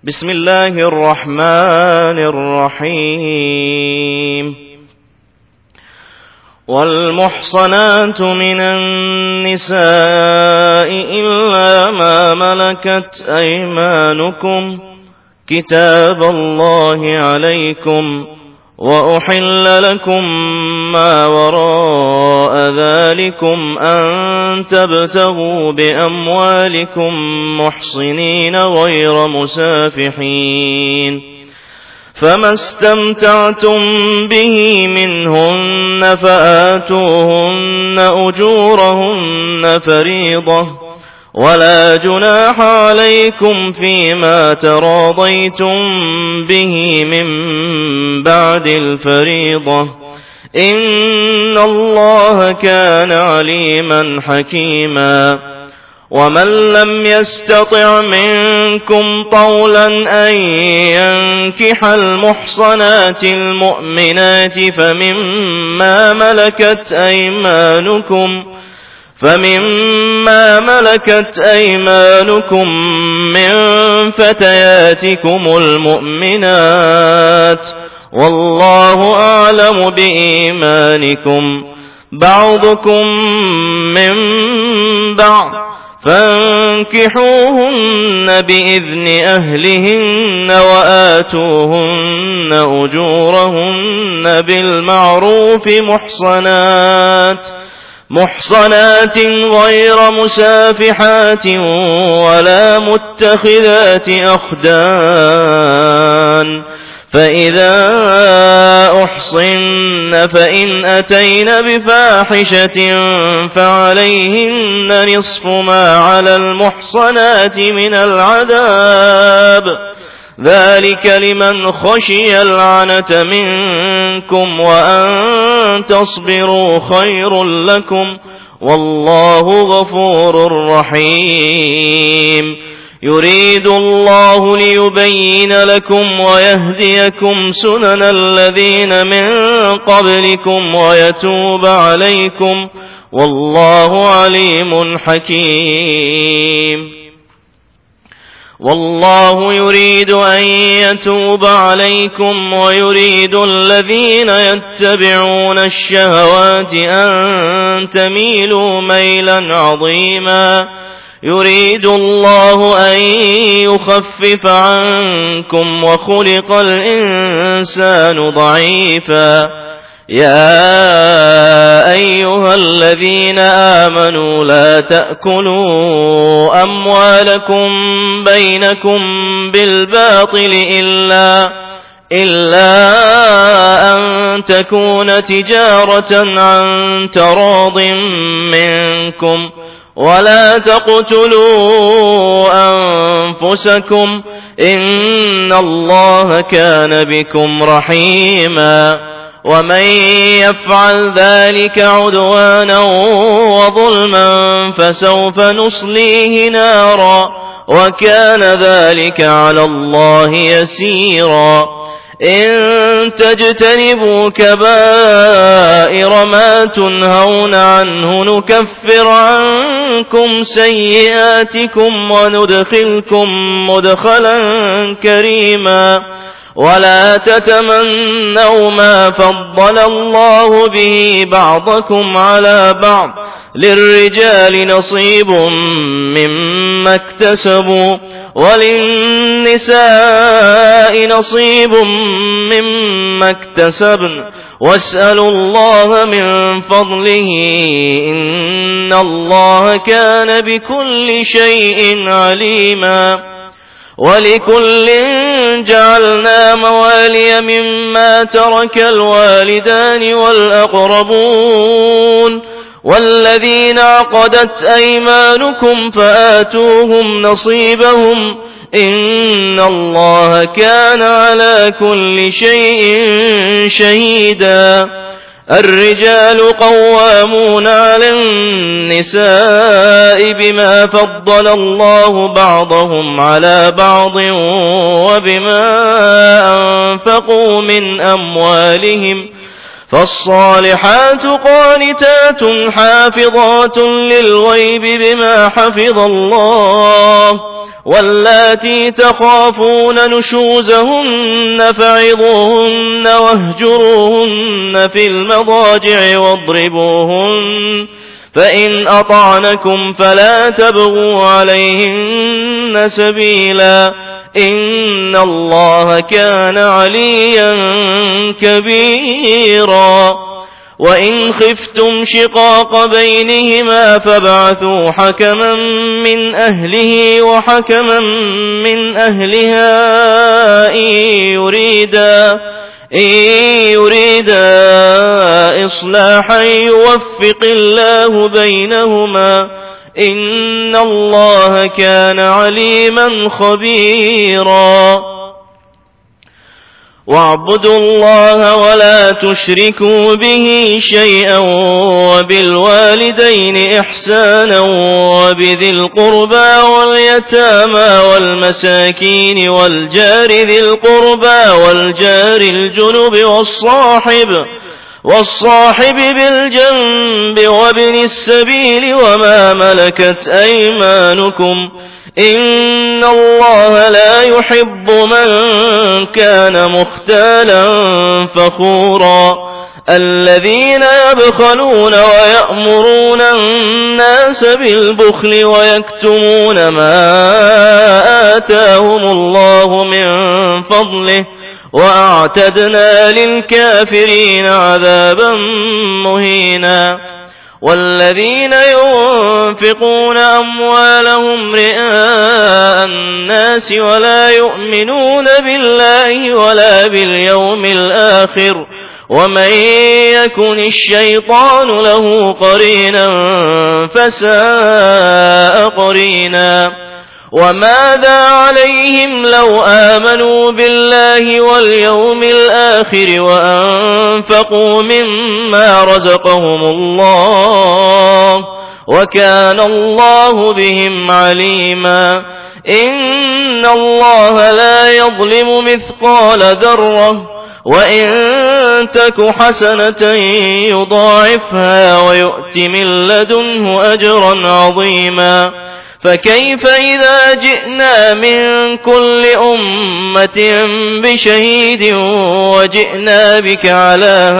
بسم الله الرحمن الرحيم. والمحصنات من النساء إلا ما ملكت أيمانكم كتاب الله عليكم، وأحل لكم ما وراء ذلكم أن تبتغوا بأموالكم محصنين غير مسافحين، فما استمتعتم به منهن فآتوهن أجورهن فريضة، ولا جناح عليكم فيما تراضيتم به من بعد الفريضة، إن الله كان عليما حكيما. ومن لم يستطع منكم طولا أن ينكح المحصنات المؤمنات فمما ملكت أيمانكم من فتياتكم المؤمنات، والله أعلم بإيمانكم، بعضكم من بعض، فانكحوهن بإذن أهلهن وآتوهن أجورهن بالمعروف محصنات غير مسافحات ولا متخذات أخدان، فإذا أحصن فإن أتين بفاحشة فعليهن نصف ما على المحصنات من العذاب، ذلك لمن خشي العنة منكم، وأن تصبروا خير لكم، والله غفور رحيم. يريد الله ليبين لكم ويهديكم سنن الذين من قبلكم ويتوب عليكم، والله عليم حكيم. والله يريد أن يتوب عليكم ويريد الذين يتبعون الشهوات أن تميلوا ميلا عظيما، يريد الله أن يخفف عنكم وخلق الإنسان ضعيفا. يا أيها الذين آمنوا لا تأكلوا أموالكم بينكم بالباطل إلا أن تكون تجارة عن تراض منكم، ولا تقتلوا أنفسكم، إن الله كان بكم رحيما. ومن يفعل ذلك عدوانا وظلما فسوف نصليه نارا، وكان ذلك على الله يسيرا. إن تجتنبوا كبائر ما تنهون عنه نكفر عنكم سيئاتكم وندخلكم مدخلا كريما. ولا تتمنوا ما فضل الله به بعضكم على بعض، للرجال نصيب مما اكتسبوا وللنساء نصيب مما اكتسبن، واسألوا الله من فضله، إن الله كان بكل شيء عليما. ولكل جعلنا موالي مما ترك الوالدان والأقربون، والذين عقدت أيمانكم فآتوهم نصيبهم، إن الله كان على كل شيء شهيدا. الرجال قوامون على النساء بما فضل الله بعضهم على بعض وبما أنفقوا من أموالهم، فالصالحات قانتات حافظات للغيب بما حفظ الله، واللاتي تخافون نشوزهن فعظوهن واهجروهن في المضاجع واضربوهن فإن أطعنكم فلا تبغوا عليهن سبيلا إن الله كان عليا كبيرا وإن خفتم شقاق بينهما فابعثوا حكما من أهله وحكما من أهلها إن يريدا إصلاحا يوفق الله بينهما إن الله كان عليما خبيرا واعبدوا الله ولا تشركوا به شيئا وبالوالدين إحسانا وبذي القربى واليتامى والمساكين والجار ذي القربى والجار الجنب والصاحب بالجنب وابن السبيل وما ملكت أيمانكم إن الله لا يحب من كان مختالا فخورا الذين يبخلون ويأمرون الناس بالبخل ويكتمون ما آتاهم الله من فضله وأعتدنا للكافرين عذابا مهينا والذين ينفقون أموالهم رئاء الناس ولا يؤمنون بالله ولا باليوم الآخر ومن يكن الشيطان له قرينا فساء قرينا وماذا عليهم لو آمنوا بالله واليوم الآخر وأنفقوا مما رزقهم الله وكان الله بهم عليما إن الله لا يظلم مثقال ذرة وإن تك حسنة يضاعفها ويؤت من لدنه أجرا عظيما فكيف إذا جئنا من كل أمة بشهيد وجئنا بك على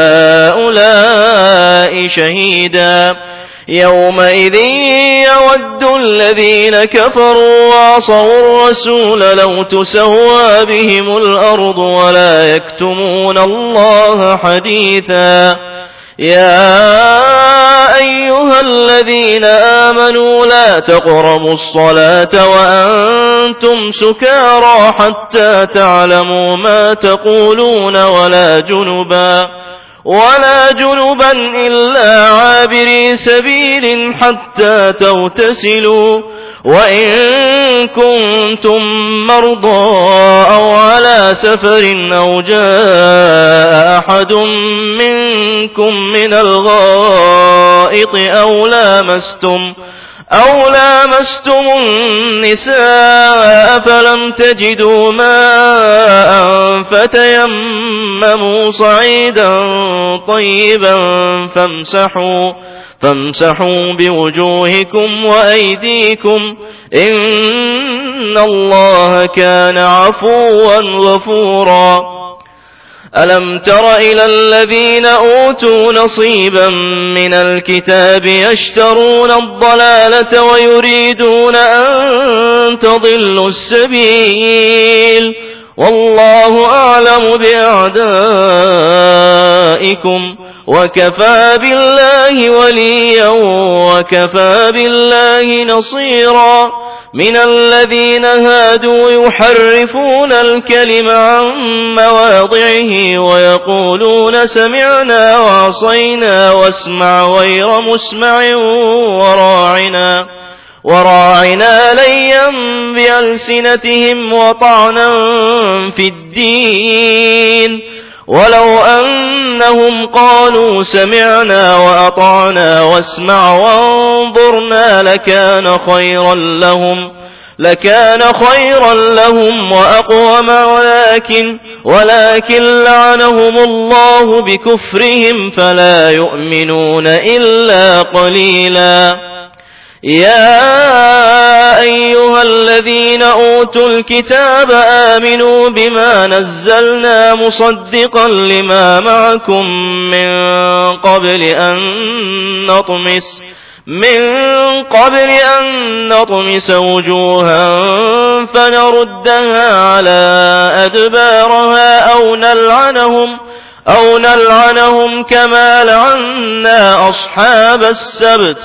هؤلاء شهيدا يومئذ يود الذين كفروا وعصوا الرسول لو تسوى بهم الأرض ولا يكتمون الله حديثا يا أيها الذين آمنوا لا تقربوا الصلاة وأنتم سكارى حتى تعلموا ما تقولون ولا جنبا إلا عابري سبيل حتى تغتسلوا وإن كنتم مرضى أو على سفر أو جاء أحد منكم من الغائط أو لامستم النساء فلم تجدوا ماء فتيمموا صعيدا طيبا فامسحوا بوجوهكم وأيديكم إن الله كان عفوا غفورا ألم تر إلى الذين أوتوا نصيبا من الكتاب يشترون الضلالة ويريدون أن تضلوا السبيل والله أعلم بأعدائكم وكفى بالله وليا وكفى بالله نصيرا من الذين هادوا يحرفون الكلم عن مواضعه ويقولون سمعنا وعصينا واسمع غير مسمع وراعنا ليا بألسنتهم وطعنا في الدين ولو أنهم قالوا سمعنا وأطعنا واسمع وانظرنا لكان خيرا لهم وأقوم ولكن لعنهم الله بكفرهم فلا يؤمنون إلا قليلا يا أيها الذين أوتوا الكتاب آمنوا بما نزلنا مصدقا لما معكم من قبل أن نطمس وجوها فنردها على أدبارها أو نلعنهم كما لعنا أصحاب السبت.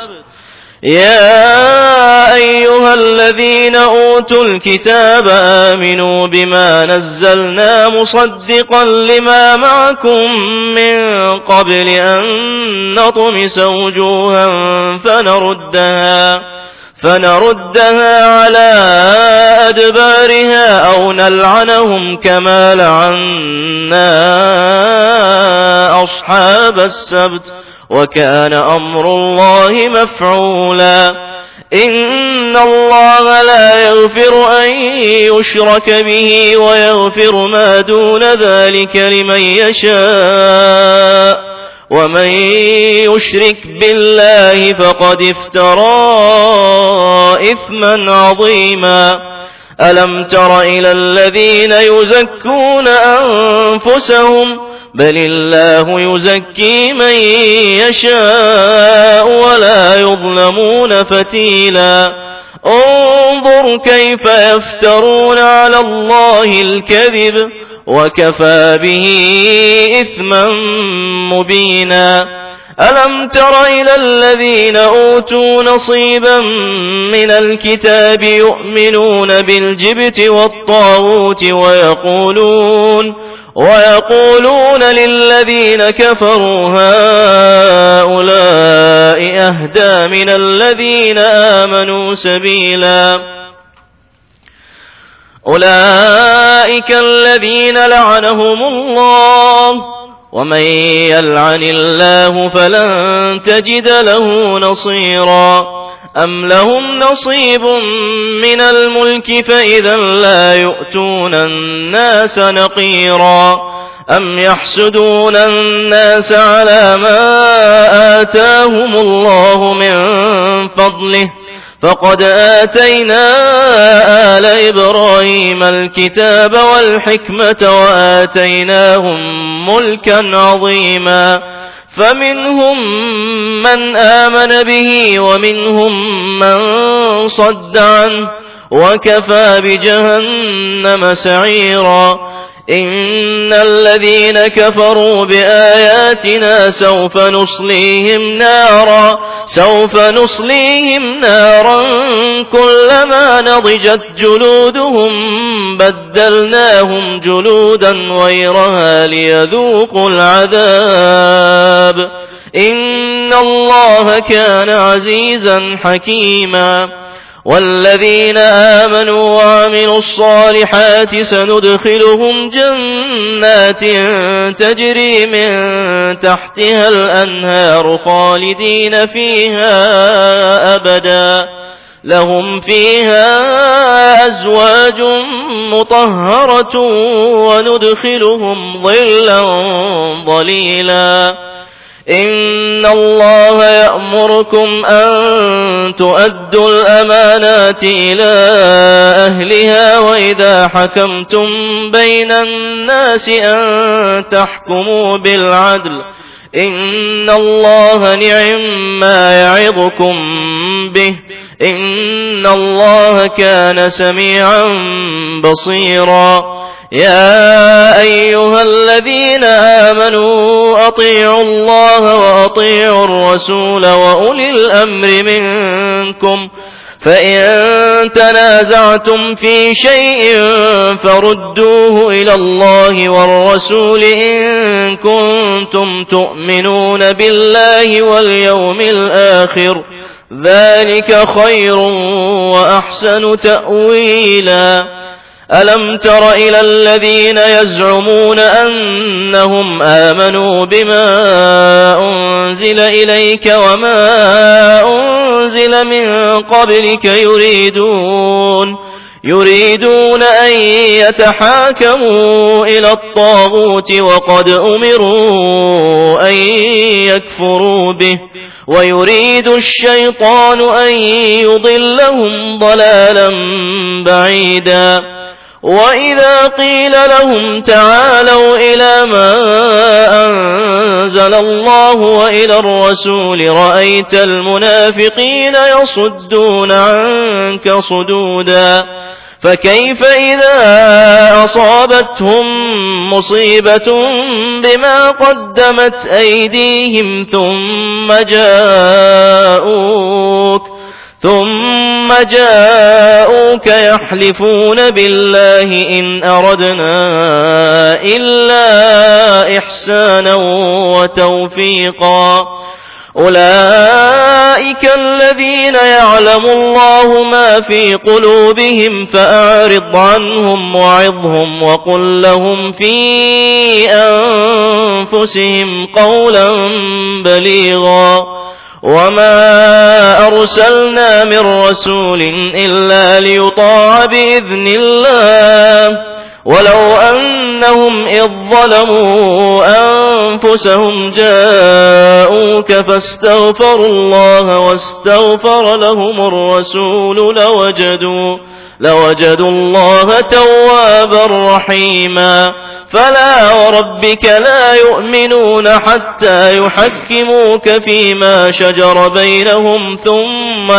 يا أيها الذين أوتوا الكتاب آمنوا بما نزلنا مصدقا لما معكم من قبل أن نطمس وجوها فنردها على أدبارها أو نلعنهم كما لعنا أصحاب السبت وكان أمر الله مفعولا. إن الله لا يغفر أن يشرك به ويغفر ما دون ذلك لمن يشاء ومن يشرك بالله فقد افترى إثما عظيما. ألم تر إلى الذين يزكون أنفسهم بل الله يزكي من يشاء ولا يظلمون فتيلا. انظر كيف يفترون على الله الكذب وكفى به إثما مبينا. ألم تر إلى الذين أوتوا نصيبا من الكتاب يؤمنون بالجبت والطاغوت ويقولون للذين كفروا هؤلاء أهدى من الذين آمنوا سبيلا. أولئك الذين لعنهم الله ومن يلعن الله فلن تجد له نصيرا. أم لهم نصيب من الملك فإذا لا يؤتون الناس نقيرا. أم يحسدون الناس على ما آتاهم الله من فضله فقد آتينا آل إبراهيم الكتاب والحكمة وآتيناهم ملكا عظيما. فمنهم من آمن به ومنهم من صد عنه وكفى بجهنم سعيرا. إن الذين كفروا بآياتنا سوف نصليهم نارا كلما نضجت جلودهم بدلناهم جلودا غيرها ليذوقوا العذاب. إن الله كان عزيزا حكيما. والذين آمنوا وعملوا الصالحات سندخلهم جنات تجري من تحتها الأنهار خالدين فيها أبدا لهم فيها أزواج مطهرة وندخلهم ظلا ظليلا. إن الله يأمركم أن تؤدوا الأمانات إلى أهلها وإذا حكمتم بين الناس أن تحكموا بالعدل. إن الله نعم ما يعظكم به إن الله كان سميعا بصيرا. يا أيها الذين آمنوا أطيعوا الله وأطيعوا الرسول وأولي الأمر منكم فإن تنازعتم في شيء فردوه إلى الله والرسول إن كنتم تؤمنون بالله واليوم الآخر ذلك خير وأحسن تأويلا. ألم تر إلى الذين يزعمون أنهم آمنوا بما أنزل إليك يريدون أن يتحاكموا إلى الطاغوت وقد أمروا أن يكفروا به ويريد الشيطان أن يضلهم ضلالا بعيدا وإذا قيل لهم تعالوا إلى ما أنزل الله وإلى الرسول رأيت المنافقين يصدون عنك صدودا فكيف إذا أصابتهم مصيبة بما قدمت أيديهم ثم جاءوك يحلفون بالله إن أردنا إلا إحسانا وتوفيقا أولئك الذين يعلم الله ما في قلوبهم فأعرض عنهم وعظهم وقل لهم في أنفسهم قولا بليغا وما أرسلنا من رسول إلا ليطاع بإذن الله ولو أنهم إذ ظلموا أنفسهم جاءوك فاستغفروا الله واستغفر لهم الرسول لوجدوا الله توابا رحيما فلا وربك لا يؤمنون حتى يحكموك فيما شجر بينهم ثم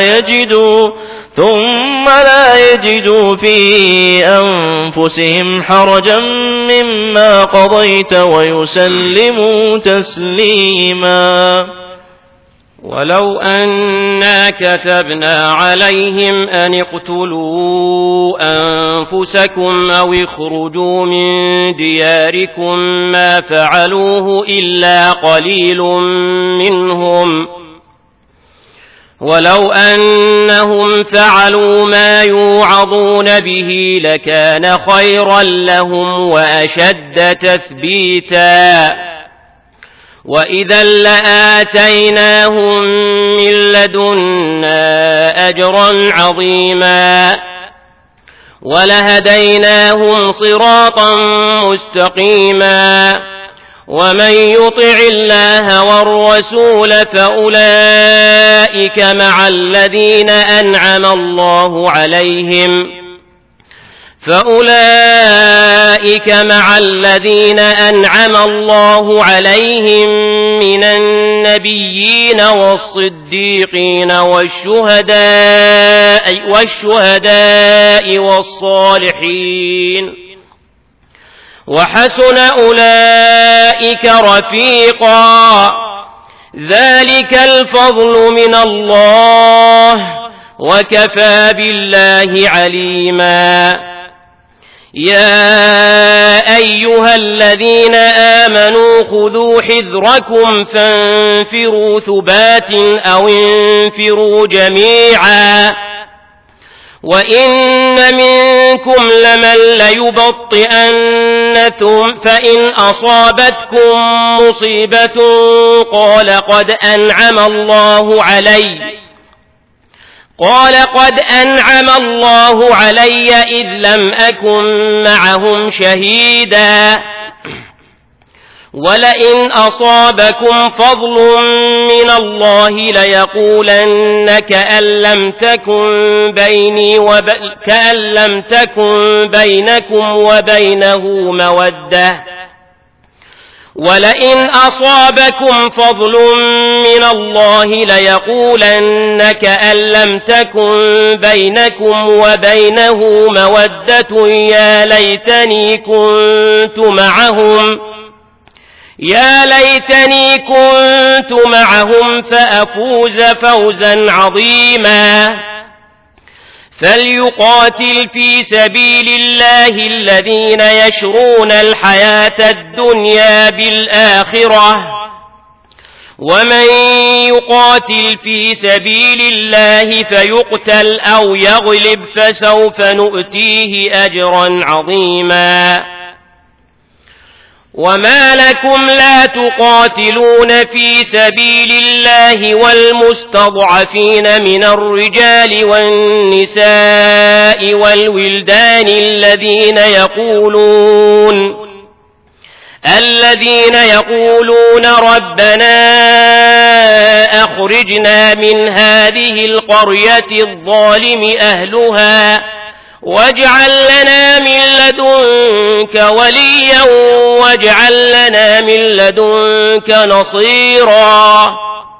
لا يجدوا في أنفسهم حرجا مما قضيت ويسلموا تسليما ولو أنا كتبنا عليهم أن اقتلوا أنفسكم أو اخرجوا من دياركم ما فعلوه إلا قليل منهم ولو أنهم فعلوا ما يوعظون به لكان خيرا لهم وأشد تثبيتا وإذا لآتيناهم من لدنا أجرا عظيما ولهديناهم صراطا مستقيما ومن يطع الله والرسول فأولئك مع الذين أنعم الله عليهم من النبيين والصديقين والشهداء والصالحين وحسن أولئك رفيقا ذلك الفضل من الله وكفى بالله عليما يا أيها الذين آمنوا خذوا حذركم فانفروا ثبات أو انفروا جميعا وإن منكم لمن ليبطئن فإن أصابتكم مصيبة قال قد أنعم الله علي إذ لم أكن معهم شهيدا ولئن أصابكم فضل من الله ليقولن كأن لم تكن بينكم وبينه مودة ولئن أصابكم فضل من الله ليقولن كأن لم تكن بينكم وبينه مودة يا ليتني كنت معهم فأفوز فوزا عظيما فليقاتل في سبيل الله الذين يشرون الحياة الدنيا بالآخرة ومن يقاتل في سبيل الله فيقتل أو يغلب فسوف نؤتيه أجرا عظيما وما لكم لا تقاتلون في سبيل الله والمستضعفين من الرجال والنساء والولدان الذين يقولون ربنا أخرجنا من هذه القرية الظالم أهلها واجعل لنا من لدنك وليا واجعل لنا من لدنك نصيرا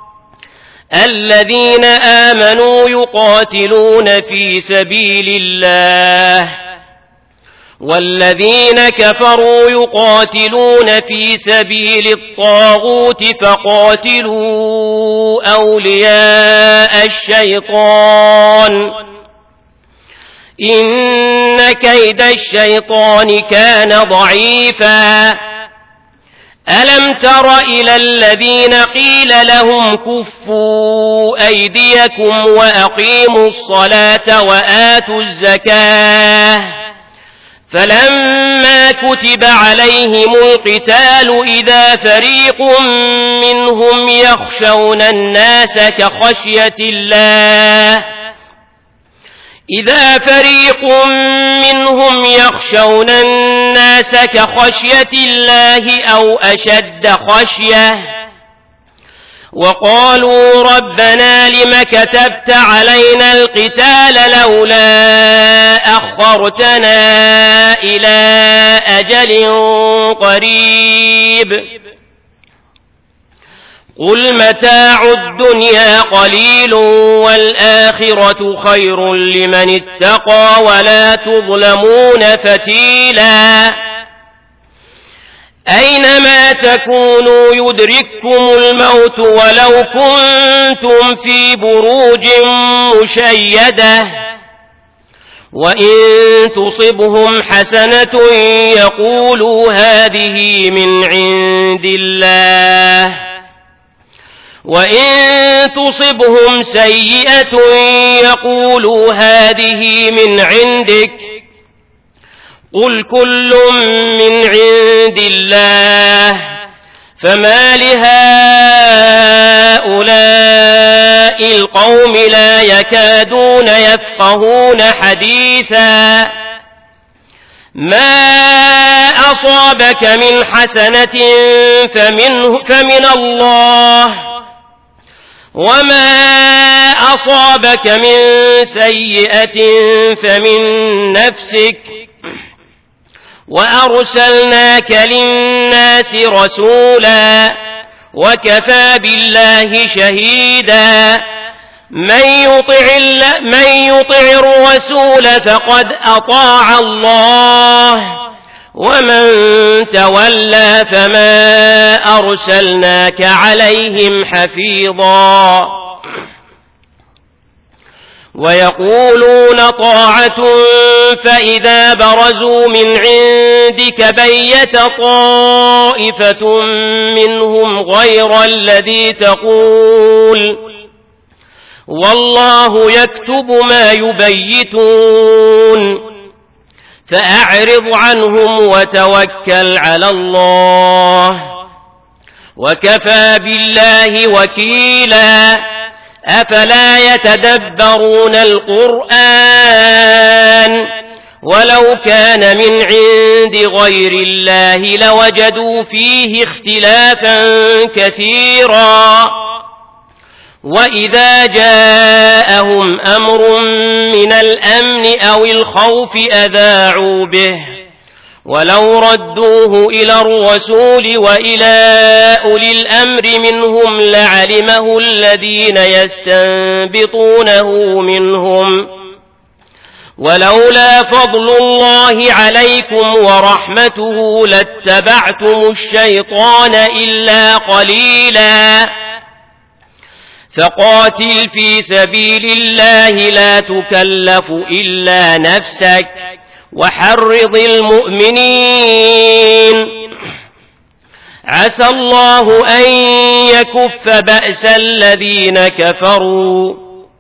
الذين آمنوا يقاتلون في سبيل الله والذين كفروا يقاتلون في سبيل الطاغوت فقاتلوا أولياء الشيطان إن كيد الشيطان كان ضعيفا ألم تر إلى الذين قيل لهم كفوا أيديكم وأقيموا الصلاة وآتوا الزكاة فلما كتب عليهم القتال إذا فريق منهم يخشون الناس كخشية الله أو أشد خشية وقالوا ربنا لم كتبت علينا القتال لولا أخرتنا إلى أجل قريب قل متاع الدنيا قليل والآخرة خير لمن اتقى ولا تظلمون فتيلا أينما تكونوا يدرككم الموت ولو كنتم في بروج مشيدة وإن تصبهم حسنة يقولوا هذه من عند الله وإن تصبهم سيئة يقولوا هذه من عندك قل كل من عند الله فما لهؤلاء القوم لا يكادون يفقهون حديثا ما أصابك من حسنة فمن الله وما أصابك من سيئة فمن نفسك وأرسلناك للناس رسولا وكفى بالله شهيدا من يطع الرسول فقد أطاع الله ومن تولى فما أرسلناك عليهم حفيظا ويقولون طاعة فإذا برزوا من عندك بيت طائفة منهم غير الذي تقول والله يكتب ما يبيتون فأعرض عنهم وتوكل على الله وكفى بالله وكيلا أفلا يتدبرون القرآن ولو كان من عند غير الله لوجدوا فيه اختلافا كثيرا وإذا جاءهم أمر من الأمن أو الخوف أذاعوا به ولو ردوه إلى الرسول وإلى أولي الأمر منهم لعلمه الذين يستنبطونه منهم ولولا فضل الله عليكم ورحمته لاتبعتم الشيطان إلا قليلا فقاتل في سبيل الله لا تكلف إلا نفسك وحرض المؤمنين عسى الله أن يكف بأس الذين كفروا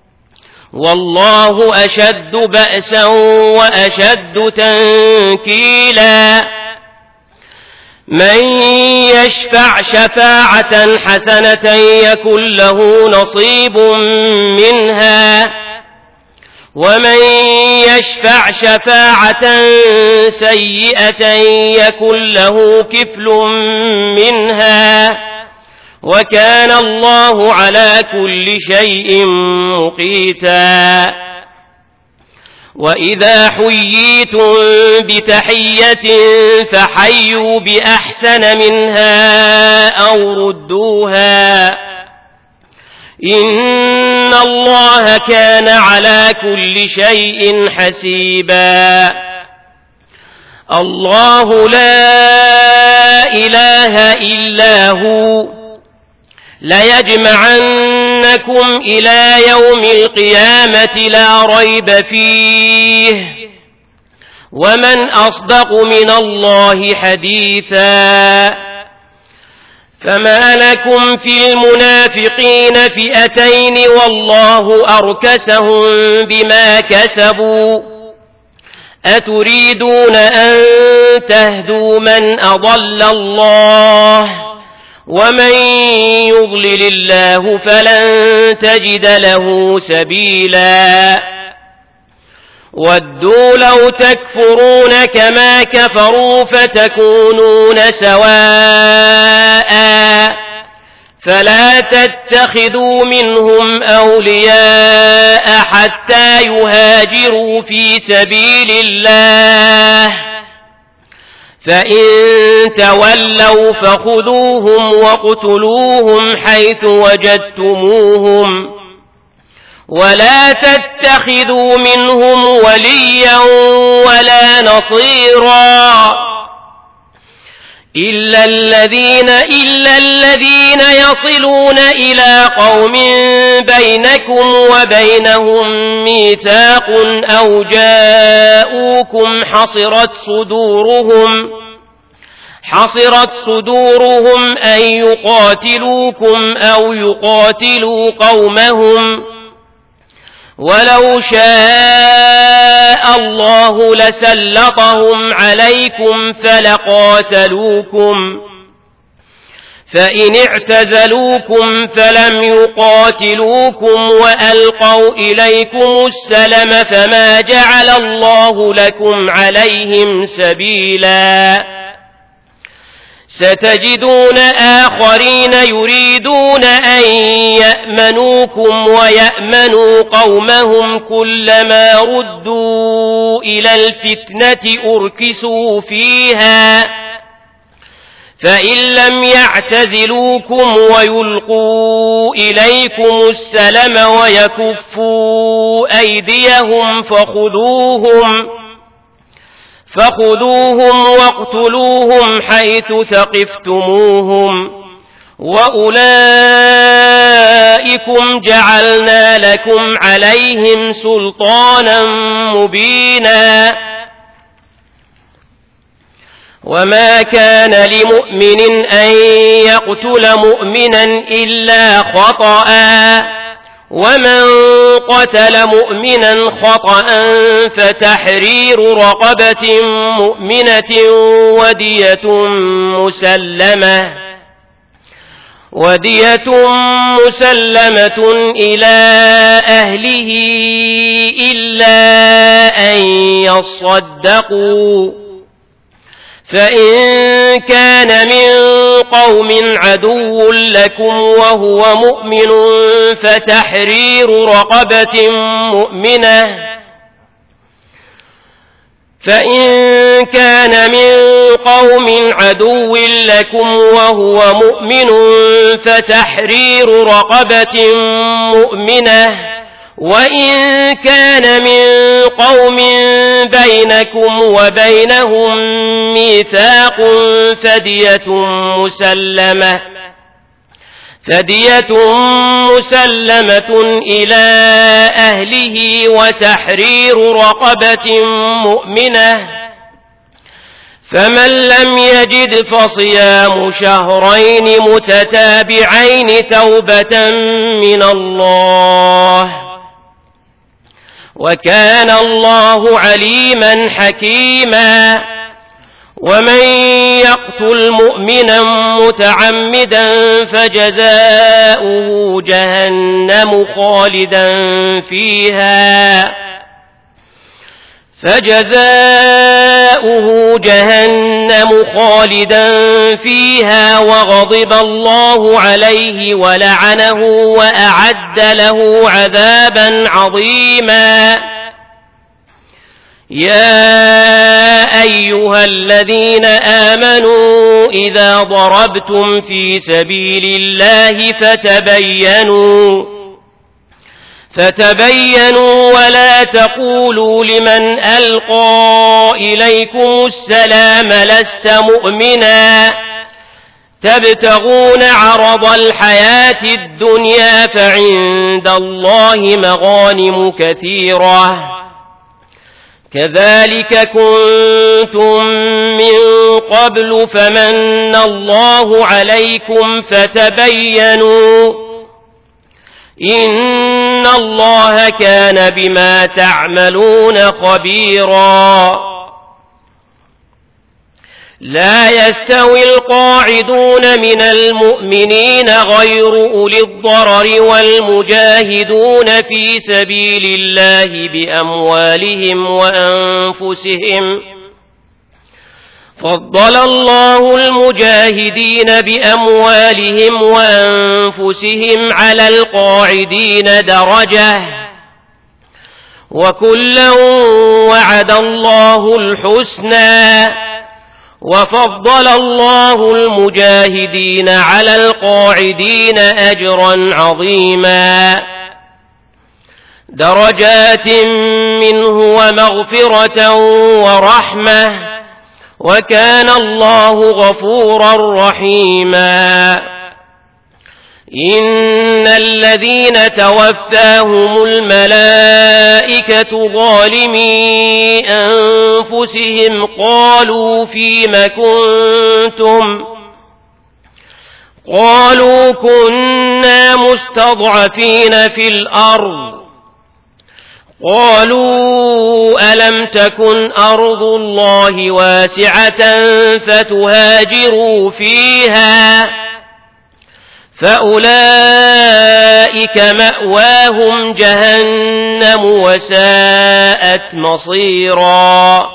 والله أشد بأسا وأشد تنكيلا من يشفع شفاعة حسنة يكن له نصيب منها ومن يشفع شفاعة سيئة يكن له كفل منها وكان الله على كل شيء مقيتا. وإذا حييتم بتحية فحيوا بأحسن منها أو ردوها إن الله كان على كل شيء حسيبا. الله لا إله إلا هو ليجمعنكم إلى يوم القيامة لا ريب فيه ومن أصدق من الله حديثا. فما لكم في المنافقين فئتين والله أركسهم بما كسبوا أتريدون أن تهدوا من أضل الله ومن يضلل الله فلن تجد له سبيلا. ودوا لو تكفرون كما كفروا فتكونون سواء فلا تتخذوا منهم أولياء حتى يهاجروا في سبيل الله فإن تولوا فخذوهم واقتلوهم حيث وجدتموهم ولا تتخذوا منهم وليا ولا نصيرا إلا الذين يصلون إلى قوم بينكم وبينهم ميثاق أو جاءوكم حصرت صدورهم أن يقاتلوكم أو يقاتلوا قومهم ولو شاء الله لسلطهم عليكم فلقاتلوكم فإن اعتزلوكم فلم يقاتلوكم وألقوا إليكم السلم فما جعل الله لكم عليهم سبيلا. ستجدون آخرين يريدون أن يأمنوكم ويأمنوا قومهم كلما ردوا إلى الفتنة أركسوا فيها فإن لم يعتزلوكم ويلقوا إليكم السلم ويكفوا أيديهم فخذوهم واقتلوهم حيث ثقفتموهم وأولئكم جعلنا لكم عليهم سلطانا مبينا. وما كان لمؤمن أن يقتل مؤمنا إلا خطأ ومن قتل مؤمنا خطأ فتحرير رقبة مؤمنة ودية مسلمة إلى أهله إلا أن يصدقوا فإن كان من قوم عدو لكم وهو مؤمن فتحرير رقبة مؤمنة فإن كان من قوم عدو لكم وهو مؤمن فتحرير رقبة مؤمنة وإن كان من قوم بينكم وبينهم ميثاق فدية مسلمة إلى أهله وتحرير رقبة مؤمنة فمن لم يجد فصيام شهرين متتابعين توبة من الله وكان الله عليما حكيما. ومن يقتل مؤمنا متعمدا فجزاؤه جهنم خالدا فيها وغضب الله عليه ولعنه وأعد له عذابا عظيما. يا أيها الذين آمنوا إذا ضربتم في سبيل الله فتبينوا ولا تقولوا لمن ألقى إليكم السلام لست مؤمنا تبتغون عرض الحياة الدنيا فعند الله مغانم كثيرة كذلك كنتم من قبل فمن الله عليكم فتبينوا إن الله كان بما تعملون خبيرا. لا يستوي القاعدون من المؤمنين غير أولي الضرر والمجاهدون في سبيل الله بأموالهم وأنفسهم فضل الله المجاهدين بأموالهم وأنفسهم على القاعدين درجة وكلا وعد الله الحسنى وفضل الله المجاهدين على القاعدين أجرا عظيما درجات منه ومغفرة ورحمة وكان الله غفورا رحيما. إن الذين توفاهم الملائكة ظالمي أنفسهم قالوا فيم كنتم قالوا كنا مستضعفين في الأرض قالوا ألم تكن أرض الله واسعة فتهاجروا فيها فأولئك مأواهم جهنم وساءت مصيرا.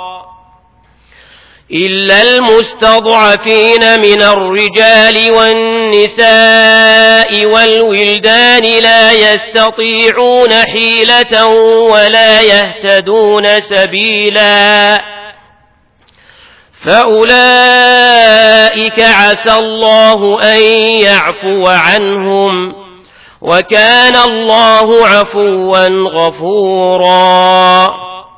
إلا المستضعفين من الرجال والنساء والولدان لا يستطيعون حيلة ولا يهتدون سبيلا فأولئك عسى الله أن يعفو عنهم وكان الله عفوا غفورا.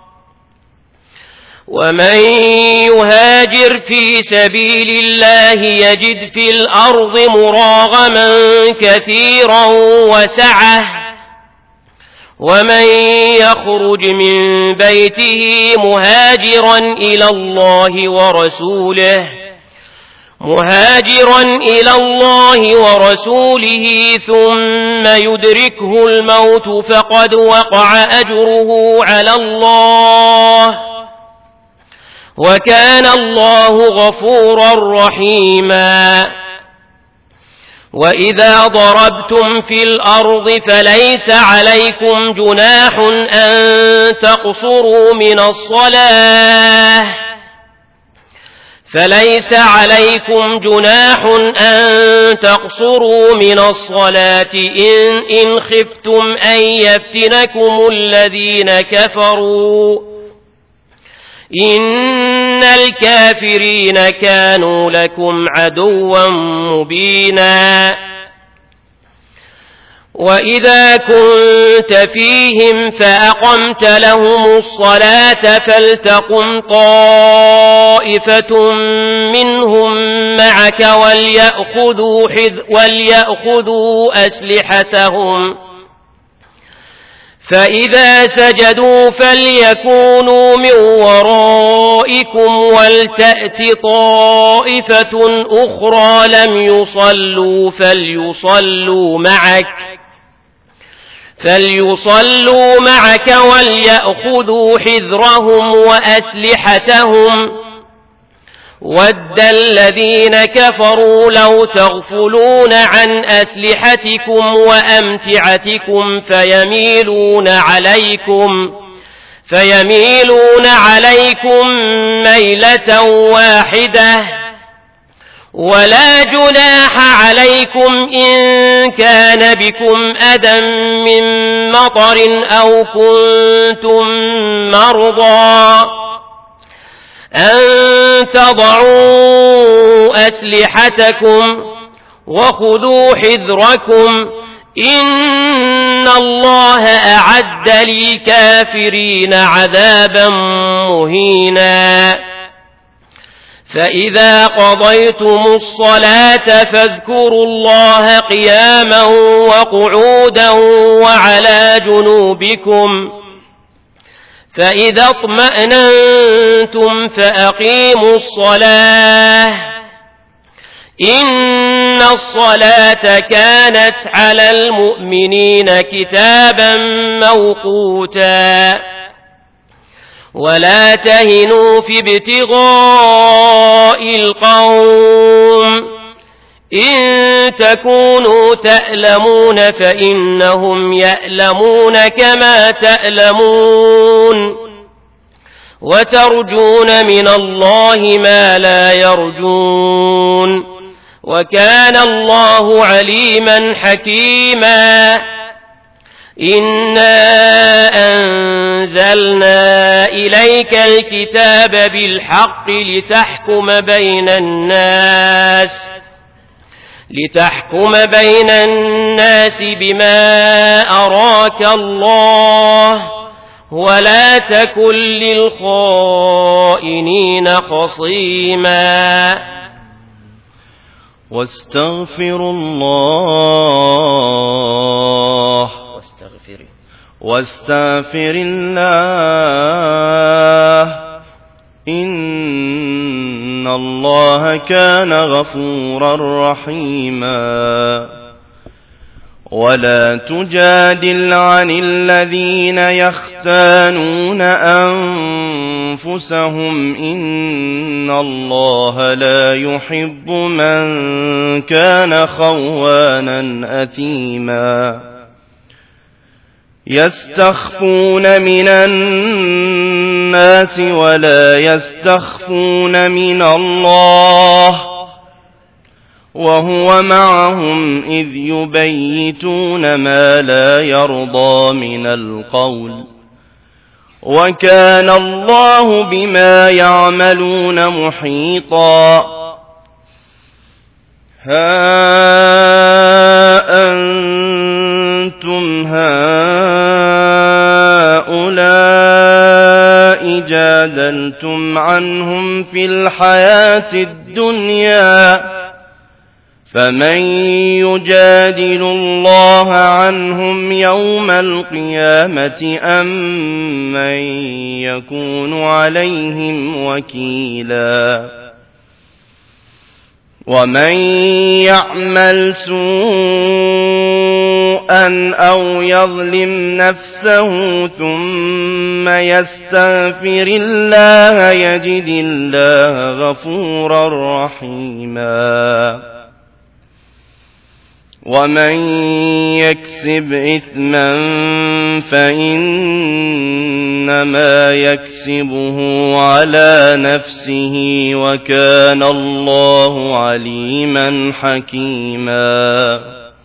ومن يهاجر في سبيل الله يجد في الأرض مراغما كثيرا وسعة ومن يخرج من بيته مهاجرا إلى الله ورسوله ثم يدركه الموت فقد وقع أجره على الله وكان الله غفورا رحيما. وإذا ضربتم في الأرض فليس عليكم جناح أن تقصروا من الصلاة إن خفتم أن يفتنكم الذين كفروا إن الكافرين كانوا لكم عدوا مبينا. وإذا كنت فيهم فأقمت لهم الصلاة فلتقم طائفة منهم معك وليأخذوا أسلحتهم فإذا سجدوا فليكونوا من ورائكم ولتأت طائفة أخرى لم يصلوا فليصلوا معك وليأخذوا حذرهم وأسلحتهم ود الذين كفروا لو تغفلون عن أسلحتكم وأمتعتكم فيميلون عليكم ميلة واحدة ولا جناح عليكم إن كان بكم أذى من مطر أو كنتم مرضى أن تضعوا أسلحتكم وخذوا حذركم إن الله أعد للكافرين عذابا مهينا فإذا قضيتم الصلاة فاذكروا الله قياما وقعودا وعلى جنوبكم فإذا اطمأننتم فأقيموا الصلاة إن الصلاة كانت على المؤمنين كتابا موقوتا ولا تهنوا في ابتغاء القوم إن تكونوا تألمون فإنهم يألمون كما تألمون وترجون من الله ما لا يرجون وكان الله عليما حكيما إنا أنزلنا إليك الكتاب بالحق لتحكم بين الناس بما أراك الله ولا تكن للخائنين خصيما واستغفر الله إن الله كان غفورا رحيما ولا تجادل عن الذين يختانون أنفسهم إن الله لا يحب من كان خوانا أثيما يستخفون من الناس ولا يستخفون من الله وهو معهم إذ يبيتون ما لا يرضى من القول وكان الله بما يعملون محيطا ها أنتم هؤلاء جادلتم عنهم في الحياة الدنيا فمن يجادل الله عنهم يوم القيامة أم من يكون عليهم وكيلا ومن يعمل سوءا أو يظلم نفسه ثم يستغفر الله يجد الله غفورا رحيما ومن يكسب إثما فإنما يكسبه على نفسه وكان الله عليما حكيما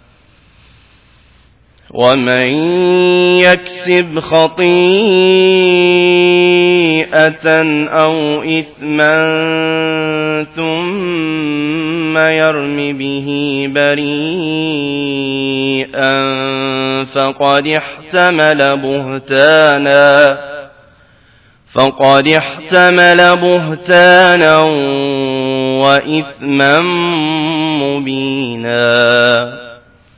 ومن يكسب خطيئة أو إثما ثم يرم به بريئا فقد احتمل بهتانا وإثما مبينا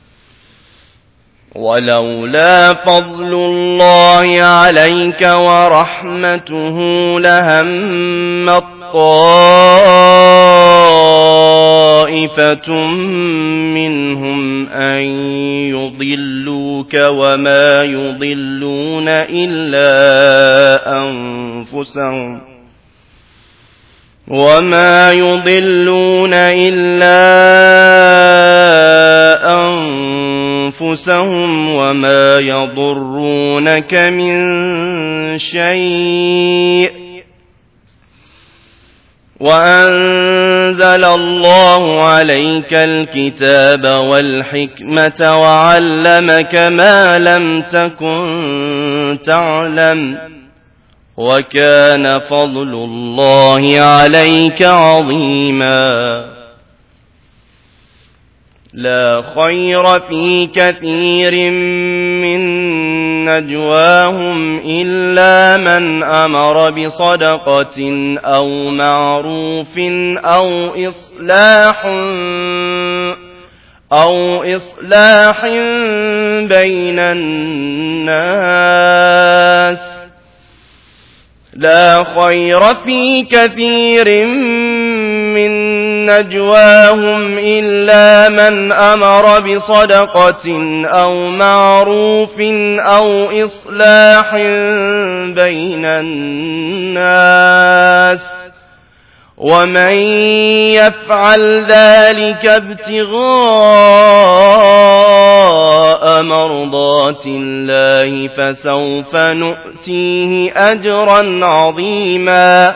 ولولا فضل الله عليك ورحمته لهمت طائفة منهم أن يضلوك وما يضلون إلا وما يضلون إلا أنفسهم وما يضرونك من شيء وأنزل الله عليك الكتاب والحكمة وعلمك ما لم تكن تعلم وكان فضل الله عليك عظيما لا خير في كثير من نجواهم إلا من أمر بصدقة أو معروف أو إصلاح بين الناس لا خير في كثير من نجواهم إلا من أمر بصدقة أو معروف أو إصلاح بين الناس ومن يفعل ذلك ابتغاء مرضات الله فسوف نؤتيه أجرا عظيما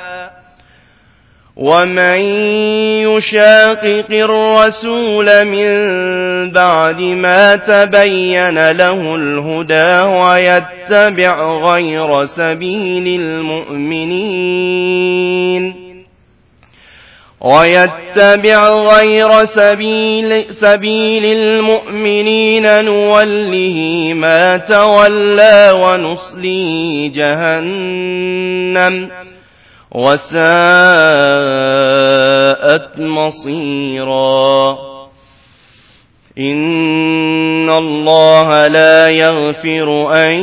ومن يشاقق الرسول من بعد ما تبين له الهدى ويتبع غير سبيل المؤمنين نوله ما تولى ونصليه جهنم وساءت مصيرا إن الله لا يغفر أن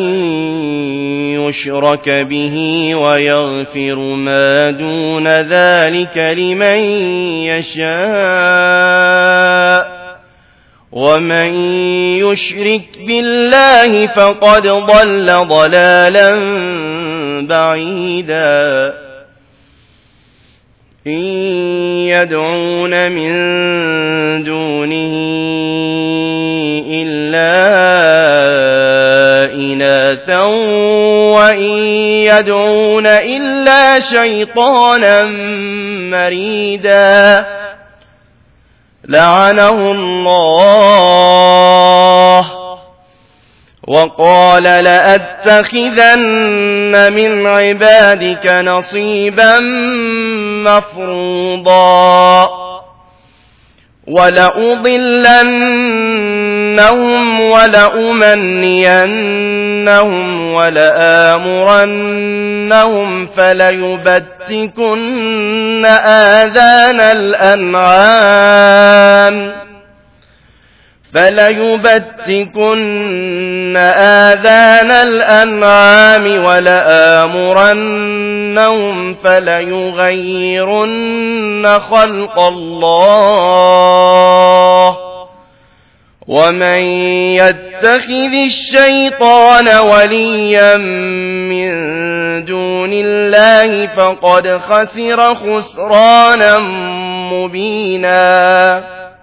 يشرك به ويغفر ما دون ذلك لمن يشاء ومن يشرك بالله فقد ضل ضلالا بعيدا إن يدعون من دونه إلا إناثا وإن يدعون إلا شيطانا مريدا لعنه الله وقال لأتخذن من عبادك نصيبا مفروضا ولأضلنهم ولأمنينهم ولآمرنهم فليبتكن آذان الأنعام ولآمرنهم فليغيرن خلق الله ومن يتخذ الشيطان وليا من دون الله فقد خسر خسرانا مبينا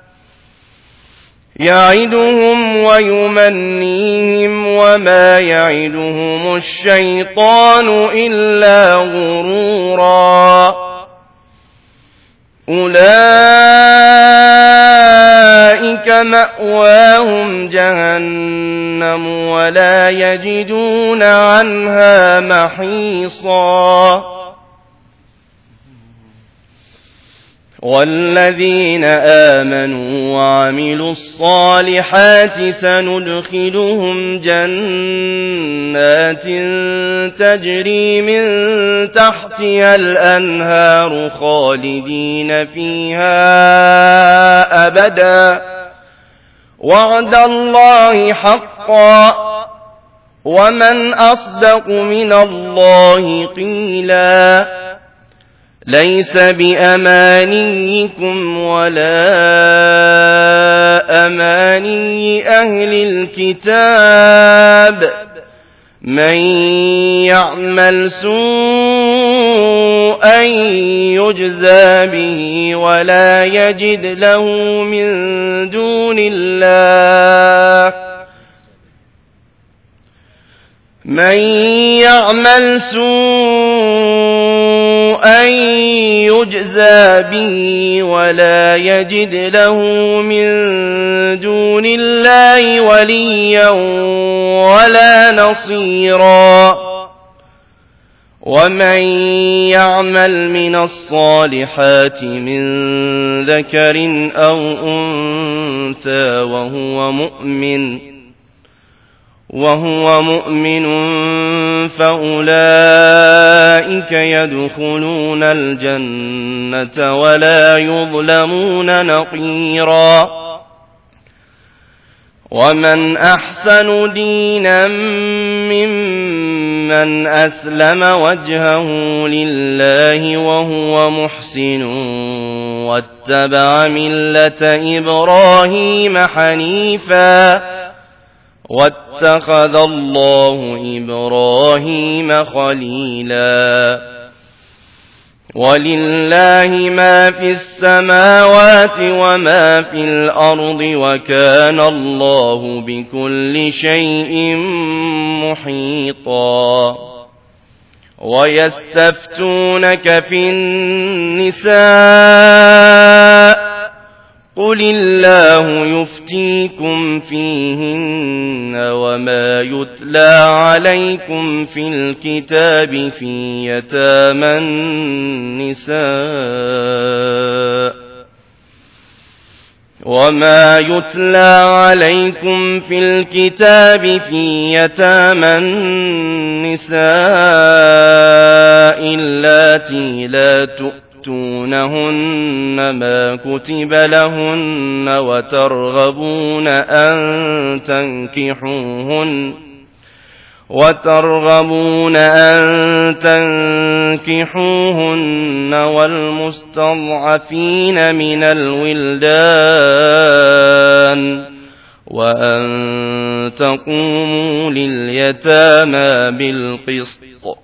يعدهم ويمنيهم وما يعدهم الشيطان إلا غرورا أولئك مأواهم جهنم ولا يجدون عنها محيصا والذين آمنوا وعملوا الصالحات سندخلهم جنات تجري من تحتها الأنهار خالدين فيها أبدا وعد الله حقا ومن أصدق من الله قيلا ليس بأمانيكم ولا أماني أهل الكتاب من يعمل سوءا أن يجزى به ولا يجد له من دون الله من يعمل سوءا يجزى به ولا يجد له من دون الله وليا ولا نصيرا ومن يعمل من الصالحات من ذكر أو أنثى وهو مؤمن فأولئك يدخلون الجنة ولا يظلمون نقيرا ومن أحسن دينا ممن أسلم وجهه لله وهو محسن واتبع ملة إبراهيم حنيفا واتخذ الله إبراهيم خليلا ولله ما في السماوات وما في الأرض وكان الله بكل شيء محيطا ويستفتونك في النساء قل الله يفتيكم فيهن وما يتلى عليكم في الكتاب في يتامى النساء اللاتي لا تؤتونهن ما كتب لهن وترغبون أن تنكحوهن والمستضعفين من الولدان وأن تقوموا لليتامى بالقسط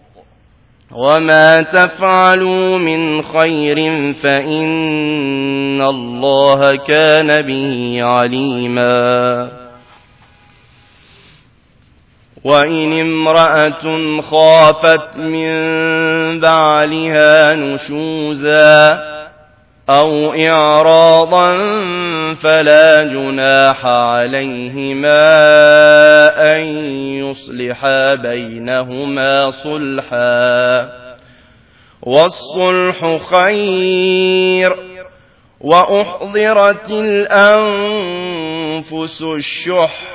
وما تفعلوا من خير فإن الله كان به عليما وإن امرأة خافت من بعلها نشوزا أو إعراضا فلا جناح عليهما أن يصلحا بينهما صلحا والصلح خير وأحضرت الأنفس الشح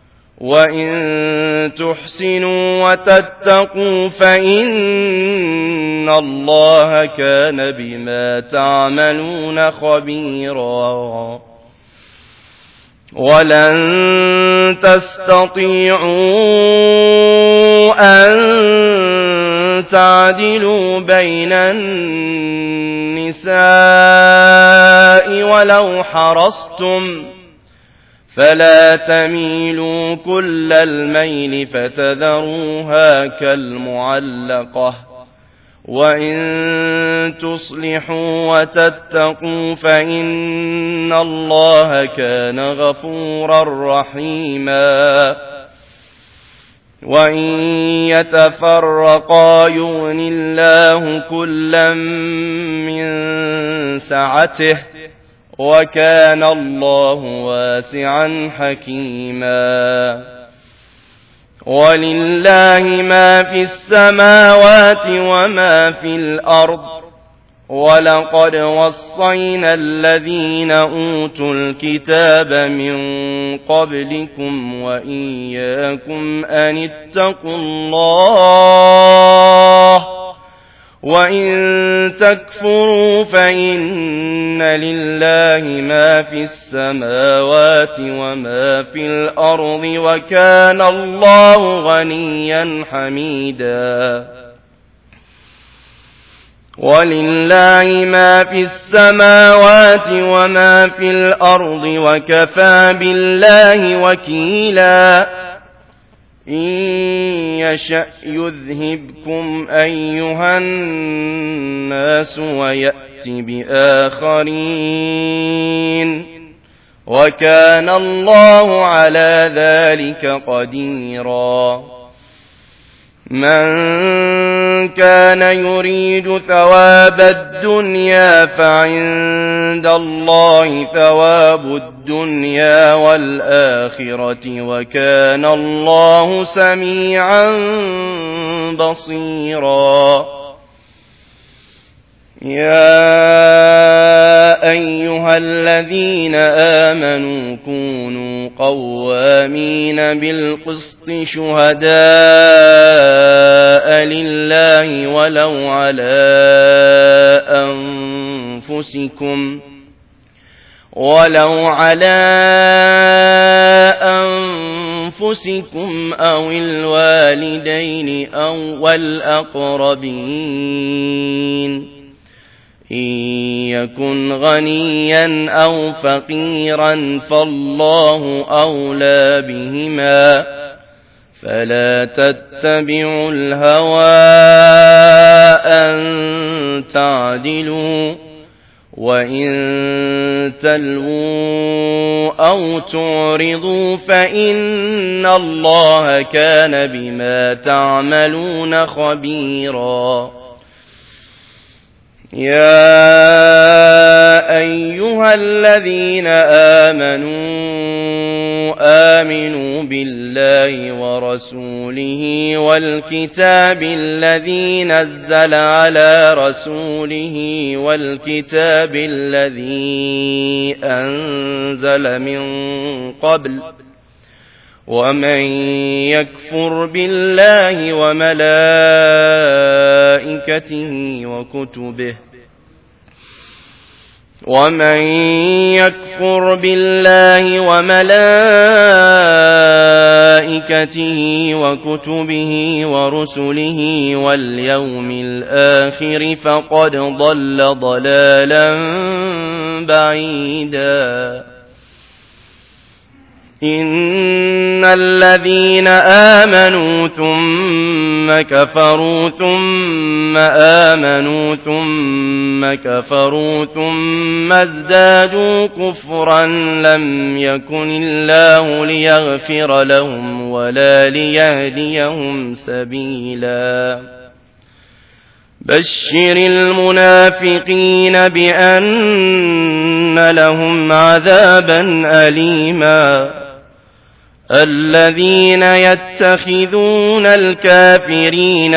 وإن تحسنوا وتتقوا فإن الله كان بما تعملون خبيرا ولن تستطيعوا أن تعدلوا بين النساء ولو حرصتم فلا تميلوا كل الميل فتذروها كالمعلقة وإن تصلحوا وتتقوا فإن الله كان غفورا رحيما وإن يتفرقا يغن الله كلا من سعته وكان الله واسعا حكيما ولله ما في السماوات وما في الأرض ولقد وصينا الذين أوتوا الكتاب من قبلكم وإياكم أن اتقوا الله وإن تكفروا فإن لله ما في السماوات وما في الأرض وكان الله غنيا حميدا ولله ما في السماوات وما في الأرض وكفى بالله وكيلا إن يشأ يذهبكم أيها الناس ويأت بآخرين وكان الله على ذلك قديرا من كان يريد ثواب الدنيا فعند الله ثواب الدنيا والآخرة وكان الله سميعا بصيرا يا أيها الذين آمنوا كونوا قوامين بالقسط شهداء لله ولو على أنفسكم أو الوالدين أو الأقربين إن يكن غنيا أو فقيرا فالله أولى بهما فلا تتبعوا الهوى أن تعدلوا وإن تلووا أو تعرضوا فإن الله كان بما تعملون خبيرا يا أيها الذين آمنوا بالله ورسوله والكتاب الذي نزل على رسوله والكتاب الذي أنزل من قبل ومن يكفر بالله وملائكته وكتبه ورسله واليوم الآخر فقد ضل ضلالا بعيدا إن الذين آمنوا ثم كفروا ثم آمنوا ثم كفروا ثم ازدادوا كفرا لم يكن الله ليغفر لهم ولا ليهديهم سبيلا بشر المنافقين بأن لهم عذابا أليما الذين يتخذون الكافرين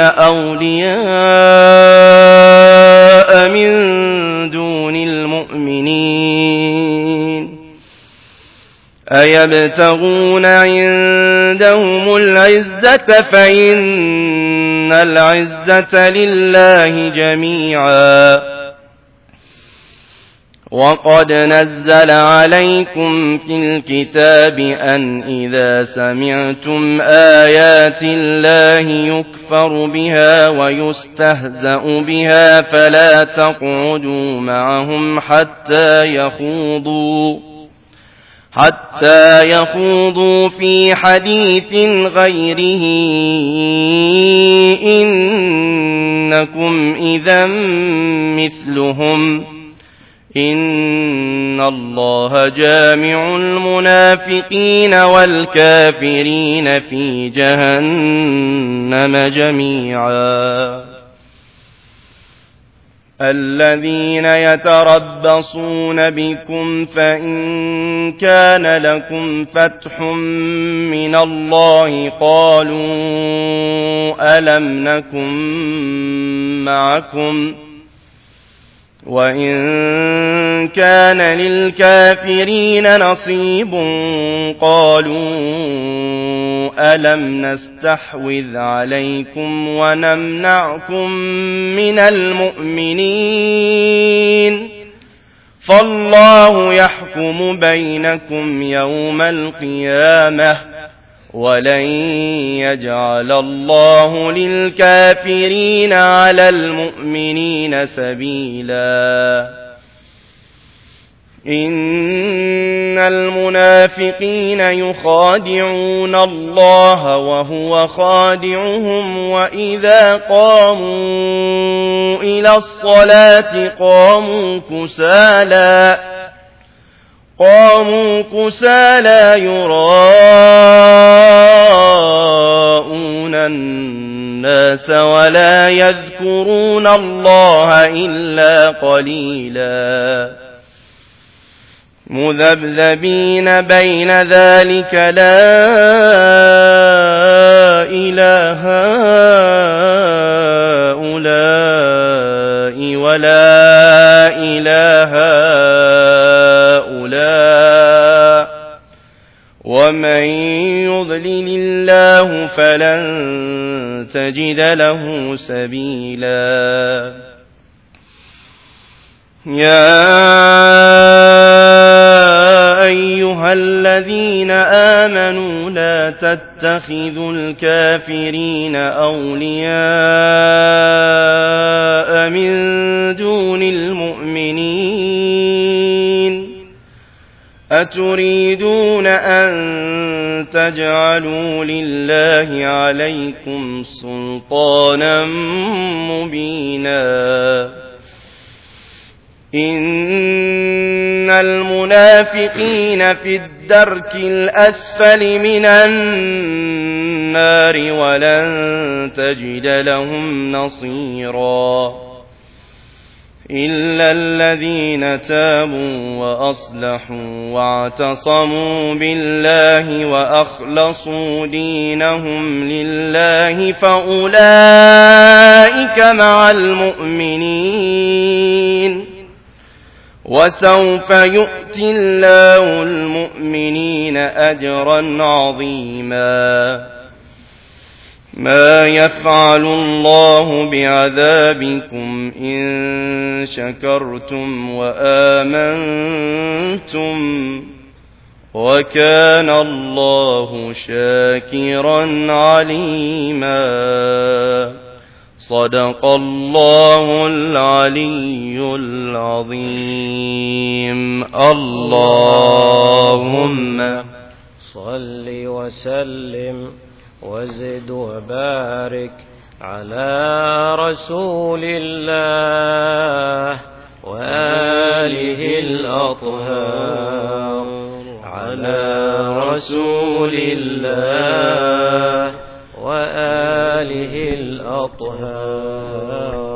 أولياء من دون المؤمنين أيبتغون عندهم العزة فإن العزة لله جميعا وقد نزل عليكم في الكتاب أن إذا سمعتم آيات الله يكفر بها ويستهزأ بها فلا تقعدوا معهم حتى يخوضوا في حديث غيره إنكم إذا مثلهم إن الله جامع المنافقين والكافرين في جهنم جميعا الذين يتربصون بكم فإن كان لكم فتح من الله قالوا ألم نكن معكم وإن كان للكافرين نصيب قالوا ألم نستحوذ عليكم ونمنعكم من المؤمنين فالله يحكم بينكم يوم القيامة ولن يجعل الله للكافرين على المؤمنين سبيلا إن المنافقين يخادعون الله وهو خادعهم وإذا قاموا إلى الصلاة قاموا كسالى يراءون الناس ولا يذكرون الله إلا قليلا مذبذبين بين ذلك لا إله هؤلاء ولا إله هؤلاء ومن يضلل الله فلن تجد له سبيلا يا أيها الذين آمنوا لا تتخذوا الكافرين أولياء من دون المؤمنين أتريدون أن تجعلوا لله عليكم سلطانا مبينا إن المنافقين في الدرك الأسفل من النار ولن تجد لهم نصيرا إلا الذين تابوا وأصلحوا واعتصموا بالله وأخلصوا دينهم لله فأولئك مع المؤمنين وسوف يؤتي الله المؤمنين أجرا عظيما ما يفعل الله بعذابكم إن شكرتم وآمنتم وكان الله شاكرا عليما صدق الله العلي العظيم اللهم صل وسلم وزد وبارك على رسول الله وآله الأطهار على رسول الله وآله الأطهار